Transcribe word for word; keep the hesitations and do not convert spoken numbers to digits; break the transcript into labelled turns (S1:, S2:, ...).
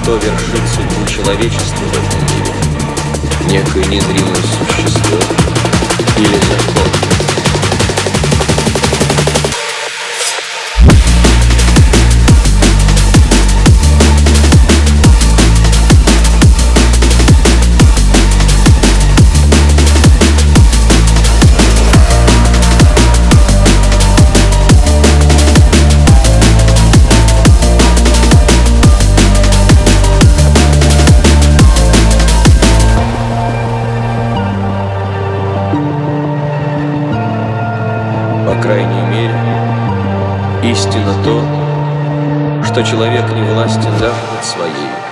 S1: что вершит судьбу человечества в этом мире? Некое незримое существо или закон? По крайней мере, истина то, что человек не властен даже над своей